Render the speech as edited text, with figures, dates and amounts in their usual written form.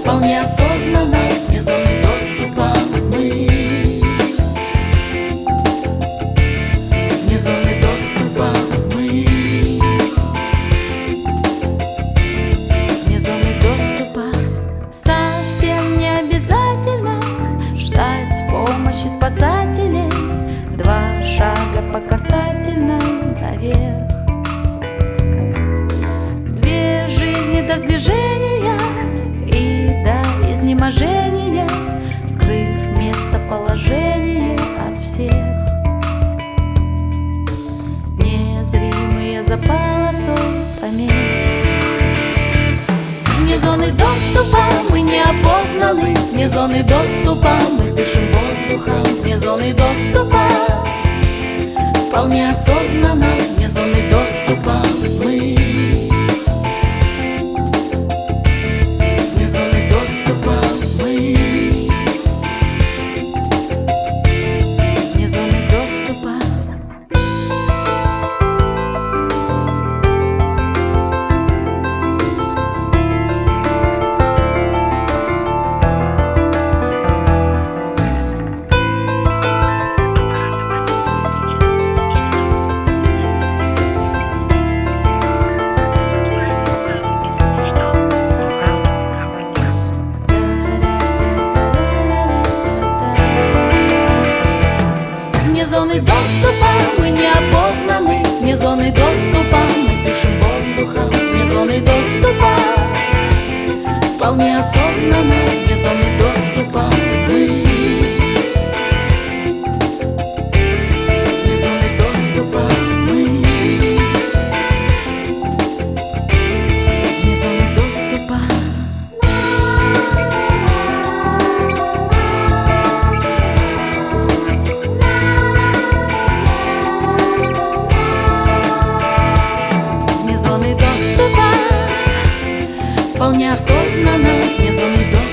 вполне осознанно, вне зоны доступа мы. Вне зоны доступа мы. Вне зоны доступа. Совсем не обязательно ждать помощи спасателей. В 2 шага по касательной наверх. 2 жизни до сближения и до изнеможения, скрыв местоположение от всех. Незримые за полосой помех. Вне зоны доступа мы неопознаны, вне зоны доступа мы дышим воздухом, вне зоны доступа вполне осознанно, вне зоны доступа мы. Вне зоны доступа мы. Вне зоны доступа. Вне зоны доступа мы неопознаны, вне зоны доступа мы дышим воздухом, вне зоны доступа вполне осознанно, вне зоны доступа мы. Вне зоны доступа мы. Вне зоны доступа. Вне зоны доступа вполне осознанно, вне зоны доступа.